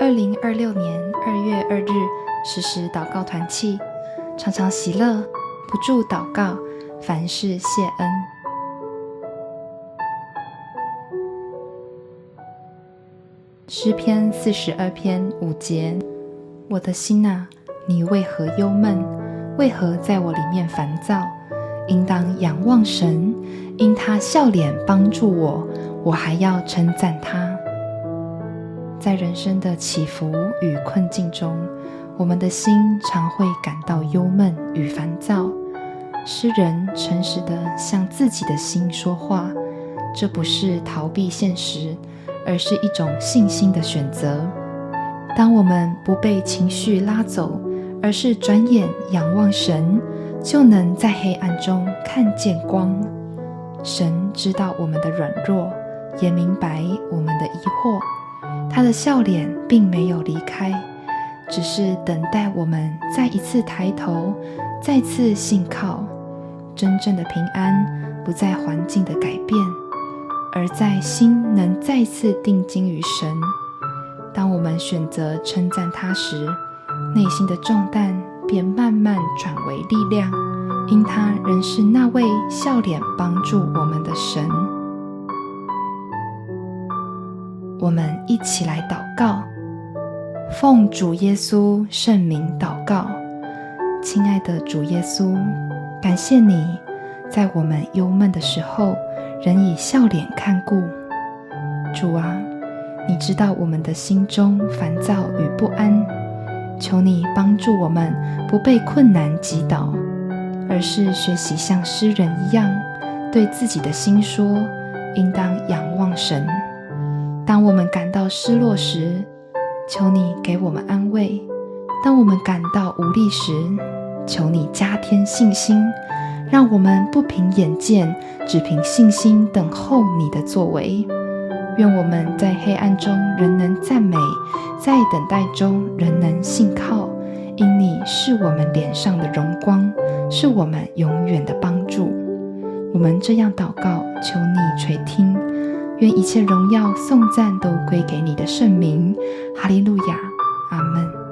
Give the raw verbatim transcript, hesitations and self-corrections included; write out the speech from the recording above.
二零二六年二月二日，时时祷告团契，常常喜乐，不住祷告，凡事谢恩。诗篇四十二篇五节：我的心啊，你为何忧闷？为何在我里面烦躁？应当仰望神，因他笑脸帮助我，我还要称赞他。在人生的起伏与困境中，我们的心常会感到忧闷与烦躁。诗人诚实地向自己的心说话，这不是逃避现实，而是一种信心的选择。当我们不被情绪拉走，而是转眼仰望神，就能在黑暗中看见光。神知道我们的软弱，也明白我们的疑惑。他的笑脸并没有离开，只是等待我们再一次抬头，再次信靠。真正的平安不在环境的改变，而在心能再次定睛于神。当我们选择称赞他时，内心的重担便慢慢转为力量，因他仍是那位笑脸帮助我们的神。我们一起来祷告，奉主耶稣圣名祷告。亲爱的主耶稣，感谢你在我们忧闷的时候，仍以笑脸看顾。主啊，你知道我们的心中烦躁与不安，求你帮助我们不被困难击倒，而是学习像诗人一样，对自己的心说，应当仰望神。当我们感到失落时，求你给我们安慰；当我们感到无力时，求你加添信心，让我们不凭眼见，只凭信心等候你的作为。愿我们在黑暗中仍能赞美，在等待中仍能信靠，因你是我们脸上的荣光，是我们永远的帮助。我们这样祷告，求你垂听。愿一切荣耀颂赞都归给你的圣名，哈利路亚，阿们。